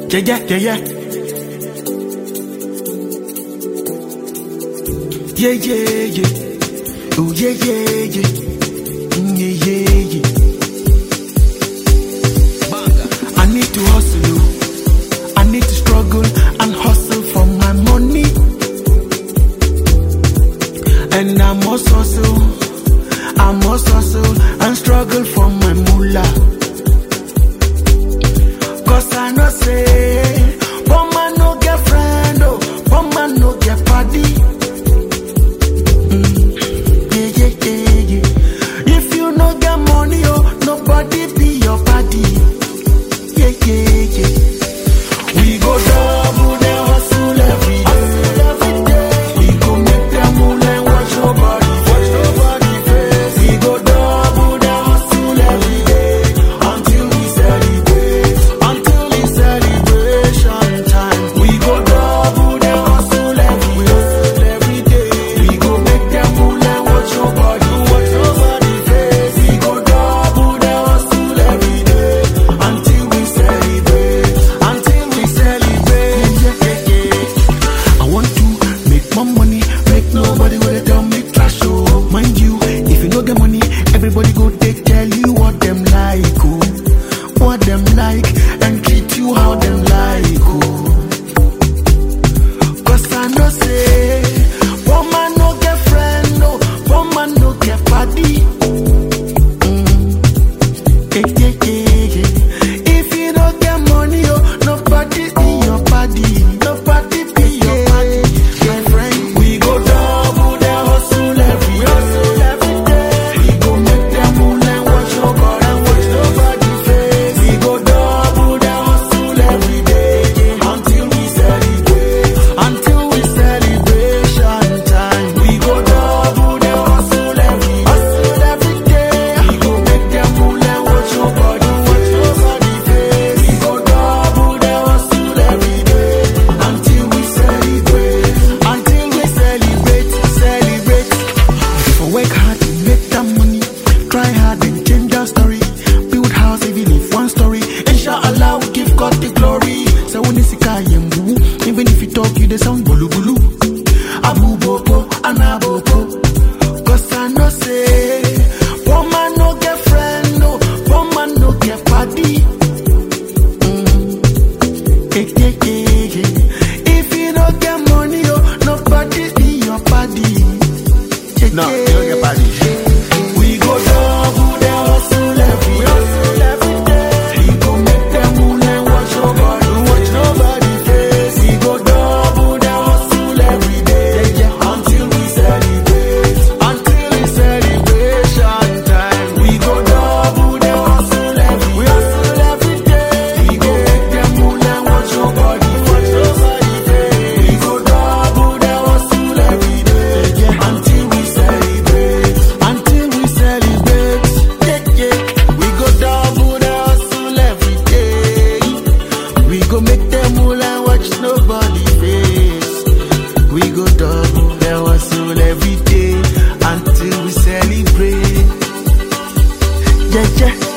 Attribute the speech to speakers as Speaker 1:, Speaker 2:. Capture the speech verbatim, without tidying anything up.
Speaker 1: Yeah, yeah, yeah, yeah. Yeah, yeah, yeah. Oh, yeah, yeah, yeah. Mm, yeah, yeah, yeah. I need to hustle, oh. I need to struggle and hustle for my money. And I must hustle, I must hustle and struggle for my moolah. Cause I know say, one man no get friend, oh, one man no get party. Mm. Yeah, yeah, yeah, yeah. If you no get money, oh, nobody be your party. Yeah, yeah, yeah. We go double the hustle every day. We go make them move and watch nobody face. Watch nobody face. We go double the hustle every day until we celebrate. Until we celebration time. We go double the hustle every day. Every day. We go make them move and watch nobody watch nobody face. We go double the hustle every day until we celebrate. Until we celebrate. Yeah, yeah, yeah. I want to make more money, make nobody will tell me trash. Oh, mind you, if you don't get money, everybody go take tell you what them like, oh, what them like, and treat you how them like, oh. Cause I know say, one man no get friend, no, one man no get party. Mm. Yeah, yeah, yeah, yeah. If you don't get money, oh, nobody be your party. Nobody be your party. My friend, we go double the hustle every day. Hustle every day. We go make them move and watch nobody and watch nobody face. We go double the hustle every day until we celebrate. Until we celebration time. We go double the hustle every hustle every day. We go make them move and watch nobody watch nobody face. We go double the hustle every day until we celebrate. Until we celebrate, celebrate. If I work hard to make that money, try hard and change our story. Build house even if one story. Inshallah, we give God the glory. So when it's a guy and boo, even if you talk, you the sound bulu bulu. Abu bopo, anabopo. Cause I know say, one man no get friend, no, one man no get party. Mm. Yeah, yeah, yeah, yeah. If you don't get money, oh, nobody be your party. Yeah,
Speaker 2: No,
Speaker 1: yeah.
Speaker 2: you don't get party.
Speaker 1: We go double the hustle every day. Hustle every day. We go make them move and watch nobody watch nobody face. We go double the hustle every day until we celebrate. Until we celebration time. We go double the hustle every we hustle every day. We go make them move and watch nobody watch nobody face. We go double the hustle every day until we celebrate. Until we celebrate. Yeah, yeah. We go double the hustle every day. We go make them move and watch nobody face. We go double the hustle every day until we celebrate. Yeah, yeah.